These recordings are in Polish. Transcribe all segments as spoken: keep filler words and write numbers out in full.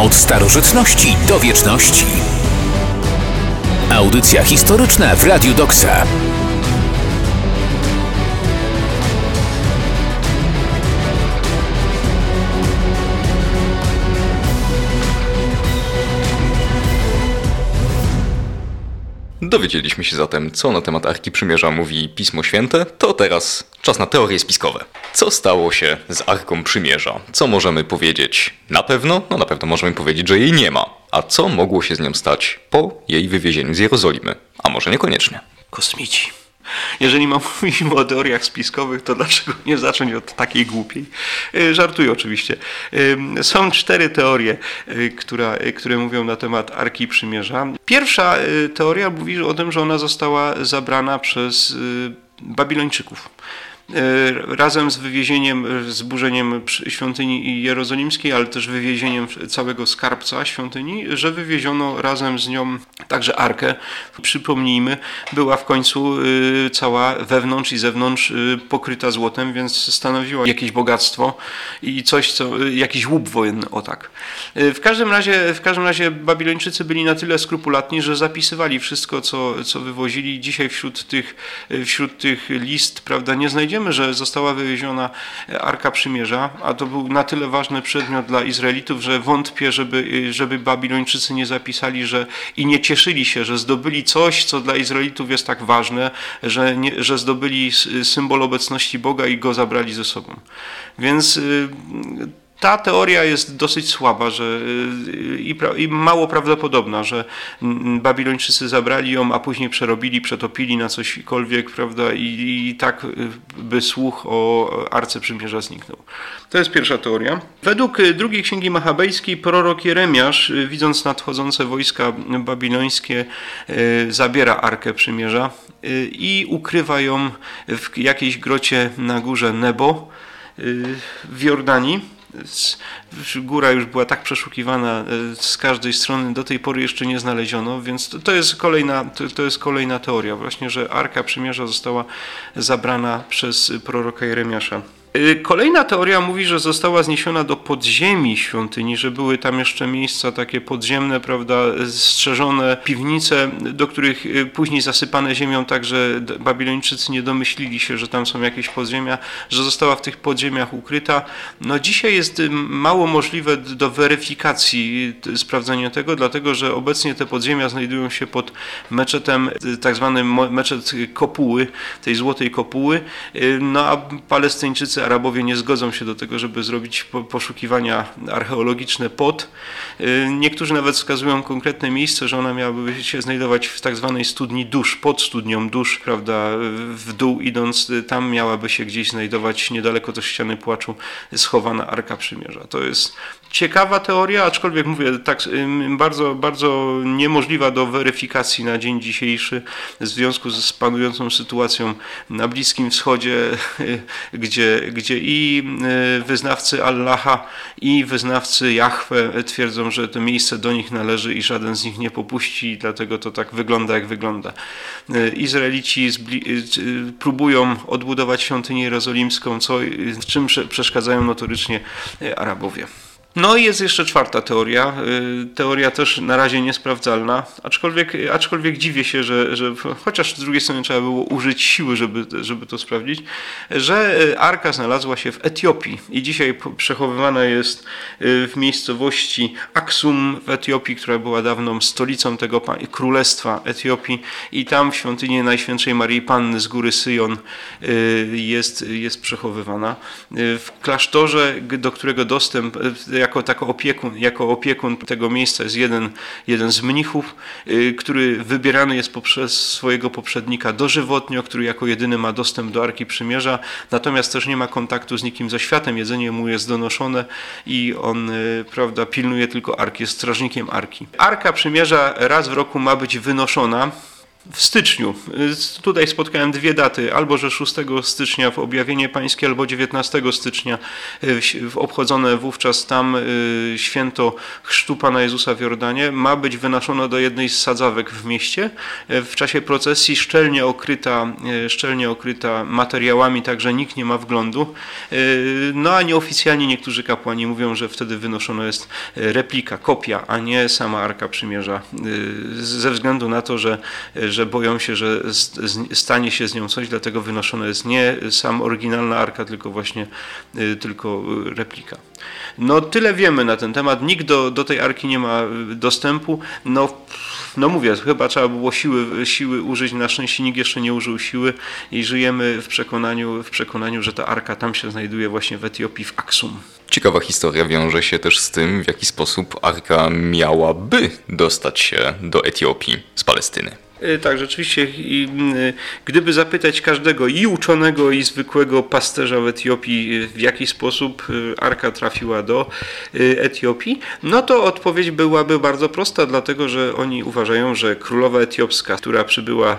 Od starożytności do wieczności. Audycja historyczna w Radiu Doksa. Dowiedzieliśmy się zatem, co na temat Arki Przymierza mówi Pismo Święte, to teraz czas na teorie spiskowe. Co stało się z Arką Przymierza? Co możemy powiedzieć na pewno? No na pewno możemy powiedzieć, że jej nie ma. A co mogło się z nią stać po jej wywiezieniu z Jerozolimy? A może niekoniecznie. Kosmici. Jeżeli mówimy o teoriach spiskowych, to dlaczego nie zacząć od takiej głupiej? Żartuję oczywiście. Są cztery teorie, która, które mówią na temat Arki Przymierza. Pierwsza teoria mówi o tym, że ona została zabrana przez Babilończyków. Razem z wywiezieniem, zburzeniem świątyni jerozolimskiej, ale też wywiezieniem całego skarbca świątyni, że wywieziono razem z nią także Arkę. Przypomnijmy, była w końcu cała wewnątrz i zewnątrz pokryta złotem, więc stanowiła jakieś bogactwo i coś, co, jakiś łup wojenny, o tak. W każdym razie, w każdym razie Babilończycy byli na tyle skrupulatni, że zapisywali wszystko, co, co wywozili. Dzisiaj wśród tych, wśród tych list, prawda, nie znajdziemy, że została wywieziona Arka Przymierza, a to był na tyle ważny przedmiot dla Izraelitów, że wątpię, żeby, żeby Babilończycy nie zapisali, że i nie cieszyli się, że zdobyli coś, co dla Izraelitów jest tak ważne, że, nie, że zdobyli symbol obecności Boga i go zabrali ze sobą. Więc ta teoria jest dosyć słaba, że i, i mało prawdopodobna, że Babilończycy zabrali ją, a później przerobili, przetopili na cośkolwiek, prawda, i, i tak by słuch o Arce Przymierza zniknął. To jest pierwsza teoria. Według drugiej księgi machabejskiej prorok Jeremiasz, widząc nadchodzące wojska babilońskie, zabiera Arkę Przymierza i ukrywa ją w jakiejś grocie na górze Nebo w Jordanii. Góra już była tak przeszukiwana z każdej strony, do tej pory jeszcze nie znaleziono, więc to, to, jest, kolejna, to, to jest kolejna teoria właśnie, że Arka Przymierza została zabrana przez proroka Jeremiasza. Kolejna teoria mówi, że została zniesiona do podziemi świątyni, że były tam jeszcze miejsca takie podziemne, prawda, strzeżone piwnice, do których później zasypane ziemią, tak że Babilończycy nie domyślili się, że tam są jakieś podziemia, że została w tych podziemiach ukryta. No dzisiaj jest mało możliwe do weryfikacji sprawdzenia tego, dlatego że obecnie te podziemia znajdują się pod meczetem, tak zwanym meczet Kopuły, tej złotej Kopuły, no a Palestyńczycy, Arabowie nie zgodzą się do tego, żeby zrobić poszukiwania archeologiczne pod. Niektórzy nawet wskazują konkretne miejsce, że ona miałaby się znajdować w tak zwanej studni dusz, pod studnią dusz, prawda, w dół idąc, tam miałaby się gdzieś znajdować niedaleko też ściany płaczu schowana Arka Przymierza. To jest ciekawa teoria, aczkolwiek mówię, tak bardzo, bardzo niemożliwa do weryfikacji na dzień dzisiejszy w związku z panującą sytuacją na Bliskim Wschodzie, gdzie gdzie i wyznawcy Allaha, i wyznawcy Jahwe twierdzą, że to miejsce do nich należy i żaden z nich nie popuści, i dlatego to tak wygląda, jak wygląda. Izraelici próbują odbudować świątynię jerozolimską, co, w czym przeszkadzają notorycznie Arabowie. No i jest jeszcze czwarta teoria, teoria też na razie niesprawdzalna, aczkolwiek, aczkolwiek dziwię się, że, że chociaż z drugiej strony trzeba było użyć siły, żeby, żeby to sprawdzić, że Arka znalazła się w Etiopii i dzisiaj przechowywana jest w miejscowości Aksum w Etiopii, która była dawną stolicą tego królestwa Etiopii i tam w świątyni Najświętszej Maryi Panny z góry Syjon jest, jest przechowywana. W klasztorze, do którego dostęp Jako, jako, opiekun, jako opiekun tego miejsca jest jeden, jeden z mnichów, y, który wybierany jest poprzez swojego poprzednika dożywotnio, który jako jedyny ma dostęp do Arki Przymierza, natomiast też nie ma kontaktu z nikim ze światem, jedzenie mu jest donoszone i on y, prawda, pilnuje tylko Arki, jest strażnikiem Arki. Arka Przymierza raz w roku ma być wynoszona W styczniu. Tutaj spotkałem dwie daty, albo że szóstego stycznia w objawienie pańskie, albo dziewiętnastego stycznia w obchodzone wówczas tam święto chrztu Pana Jezusa w Jordanie ma być wynoszone do jednej z sadzawek w mieście. W czasie procesji szczelnie okryta, szczelnie okryta materiałami, tak że nikt nie ma wglądu. No a nieoficjalnie niektórzy kapłani mówią, że wtedy wynoszona jest replika, kopia, a nie sama Arka Przymierza. Ze względu na to, że że boją się, że stanie się z nią coś, dlatego wynoszona jest nie sam oryginalna arka, tylko właśnie tylko replika. No tyle wiemy na ten temat, nikt do, do tej arki nie ma dostępu. No, no mówię, chyba trzeba było siły, siły użyć, na szczęście nikt jeszcze nie użył siły i żyjemy w przekonaniu, w przekonaniu, że ta arka tam się znajduje właśnie w Etiopii, w Aksum. Ciekawa historia wiąże się też z tym, w jaki sposób arka miałaby dostać się do Etiopii z Palestyny. Tak, rzeczywiście. I, gdyby zapytać każdego i uczonego, i zwykłego pasterza w Etiopii, w jaki sposób arka trafiła do Etiopii, no to odpowiedź byłaby bardzo prosta, dlatego że oni uważają, że królowa etiopska, która przybyła,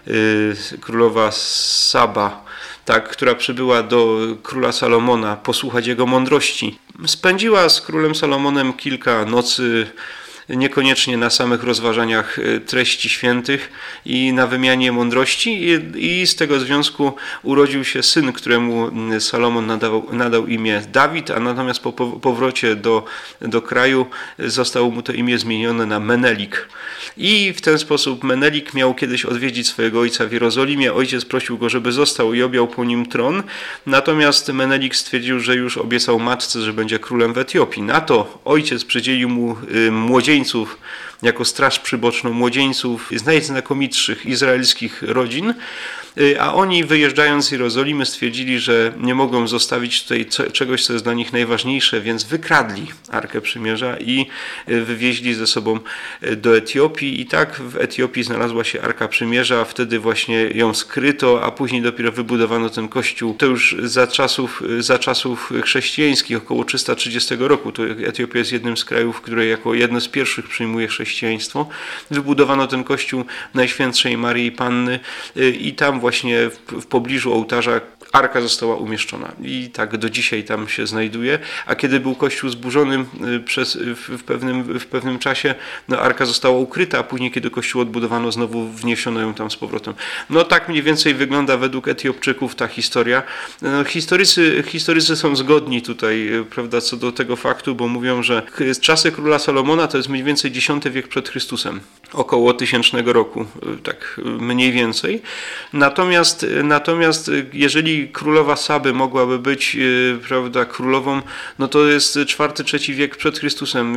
królowa Saba, tak, która przybyła do króla Salomona posłuchać jego mądrości, spędziła z królem Salomonem kilka nocy, niekoniecznie na samych rozważaniach treści świętych i na wymianie mądrości i, i z tego związku urodził się syn, któremu Salomon nadał, nadał imię Dawid, a natomiast po powrocie do, do kraju zostało mu to imię zmienione na Menelik. I w ten sposób Menelik miał kiedyś odwiedzić swojego ojca w Jerozolimie. Ojciec prosił go, żeby został i objął po nim tron. Natomiast Menelik stwierdził, że już obiecał matce, że będzie królem w Etiopii. Na to ojciec przydzielił mu młodzieńców jako straż przyboczną młodzieńców z najznakomitszych izraelskich rodzin, a oni wyjeżdżając z Jerozolimy stwierdzili, że nie mogą zostawić tutaj czegoś, co jest dla nich najważniejsze, więc wykradli Arkę Przymierza i wywieźli ze sobą do Etiopii i tak w Etiopii znalazła się Arka Przymierza, wtedy właśnie ją skryto, a później dopiero wybudowano ten kościół. To już za czasów, za czasów chrześcijańskich, około trzysta trzydziestego roku. To Etiopia jest jednym z krajów, które jako jedno z pierwszych przyjmuje chrześcijaństwo. Wybudowano ten kościół Najświętszej Maryi Panny i tam właśnie w, w pobliżu ołtarza arka została umieszczona i tak do dzisiaj tam się znajduje, a kiedy był kościół zburzony przez, w, w, pewnym, w pewnym czasie, no arka została ukryta, a później kiedy kościół odbudowano, znowu wniesiono ją tam z powrotem. No tak mniej więcej wygląda według Etiopczyków ta historia. No, historycy, historycy są zgodni tutaj, prawda, co do tego faktu, bo mówią, że czasy króla Salomona to jest mniej więcej dziesiąty wiek przed Chrystusem, około tysięcznego roku, tak mniej więcej. Natomiast, natomiast jeżeli królowa Saby mogłaby być, prawda, królową, no to jest czwarty, trzeci wiek przed Chrystusem,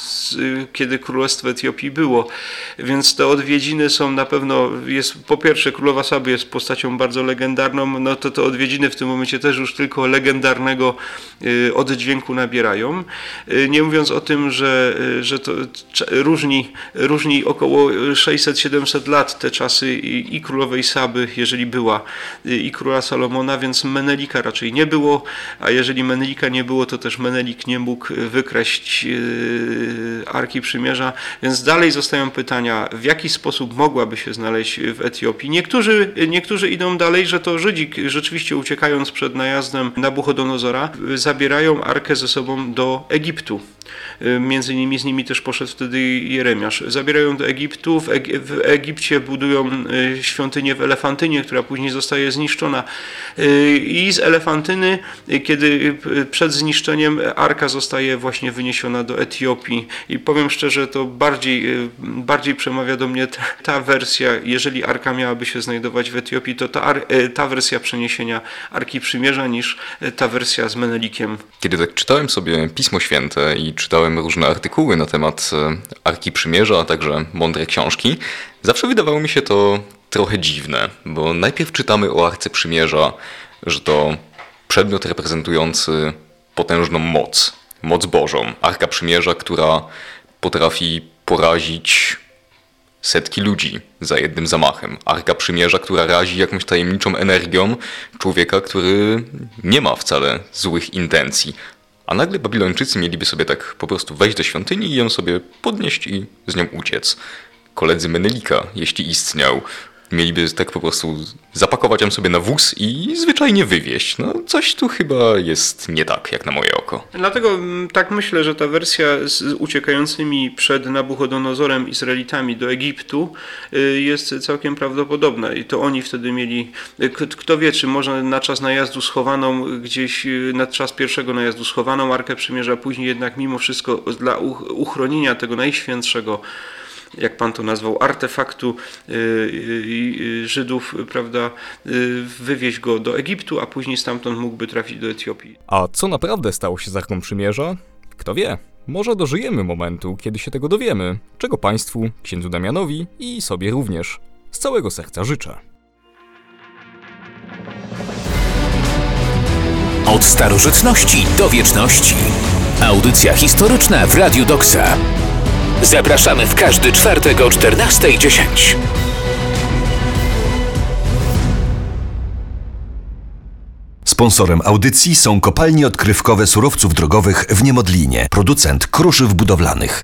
kiedy królestwo Etiopii było. Więc te odwiedziny są na pewno, jest, po pierwsze królowa Saby jest postacią bardzo legendarną, no to te odwiedziny w tym momencie też już tylko legendarnego oddźwięku nabierają. Nie mówiąc o tym, że, że to różni, różni około sześćset siedemset lat te czasy i, i królowej Saby, jeżeli była, i króla Salomona, więc Menelika raczej nie było, a jeżeli Menelika nie było, to też Menelik nie mógł wykraść Arki Przymierza, więc dalej zostają pytania, w jaki sposób mogłaby się znaleźć w Etiopii. Niektórzy, niektórzy idą dalej, że to Żydzi rzeczywiście uciekając przed najazdem Nabuchodonozora zabierają Arkę ze sobą do Egiptu. Między innymi z nimi też poszedł wtedy Jeremiasz. Zabierają do Egiptu, w, Eg- w Egipcie budują świątynię w Elefantynie, która później zostaje zniszczona. I z Elefantyny, kiedy przed zniszczeniem Arka zostaje właśnie wyniesiona do Etiopii. I powiem szczerze, to bardziej, bardziej przemawia do mnie ta, ta wersja, jeżeli Arka miałaby się znajdować w Etiopii, to ta, ta wersja przeniesienia Arki Przymierza niż ta wersja z Menelikiem. Kiedy tak czytałem sobie Pismo Święte i czytałem różne artykuły na temat Arki Przymierza, a także mądre książki, zawsze wydawało mi się to trochę dziwne, bo najpierw czytamy o Arce Przymierza, że to przedmiot reprezentujący potężną moc, moc Bożą. Arka Przymierza, która potrafi porazić setki ludzi za jednym zamachem. Arka Przymierza, która razi jakąś tajemniczą energią człowieka, który nie ma wcale złych intencji. A nagle Babilończycy mieliby sobie tak po prostu wejść do świątyni i ją sobie podnieść i z nią uciec. koledzy Menelika, jeśli istniał. Mieliby tak po prostu zapakować ją sobie na wóz i zwyczajnie wywieźć. No coś tu chyba jest nie tak, jak na moje oko. Dlatego mm, tak myślę, że ta wersja z uciekającymi przed Nabuchodonozorem Izraelitami do Egiptu y, jest całkiem prawdopodobna i to oni wtedy mieli, y, k- kto wie, czy może na czas najazdu schowaną gdzieś, y, na czas pierwszego najazdu schowaną Arkę Przymierza, później jednak mimo wszystko dla uch- uchronienia tego najświętszego, jak pan to nazwał, artefaktu y, y, y, Żydów, prawda, y, wywieźć go do Egiptu, a później stamtąd mógłby trafić do Etiopii. A co naprawdę stało się z Arką Przymierza? Kto wie? Może dożyjemy momentu, kiedy się tego dowiemy, czego państwu, księdzu Damianowi i sobie również z całego serca życzę. Od starożytności do wieczności. Audycja historyczna w Radiu Doksa. Zapraszamy w każdy czwartek o czternasta dziesięć. Sponsorem audycji są kopalnie odkrywkowe surowców drogowych w Niemodlinie, producent kruszyw budowlanych.